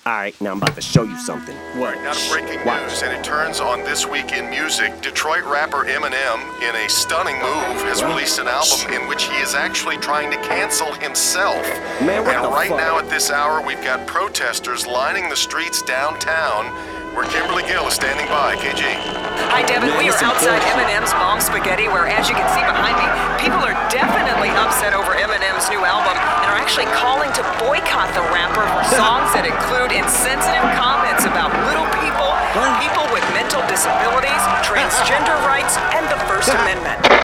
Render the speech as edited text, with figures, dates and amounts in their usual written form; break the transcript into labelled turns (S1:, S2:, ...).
S1: Alright, now I'm about to show you something.
S2: What? Now to breaking news, and it turns on This Week in Music. Detroit rapper Eminem, in a stunning move, has released an album in which he is actually trying to cancel himself.
S1: Man, what
S2: and
S1: the
S2: right
S1: fuck?
S2: now at this hour, we've got protesters lining the streets downtown, where Kimberly Gill is standing by. KG.
S3: Hi, Devin.
S1: Man,
S3: We are
S1: this some
S3: outside
S1: bullshit.
S3: Eminem's Mom Spaghetti, where, as you can see behind me, people are definitely upset over Eminem's new album and are actually calling to boycott the rapper for songs that include insensitive comments about little people, people with mental disabilities, transgender rights, and the First Amendment.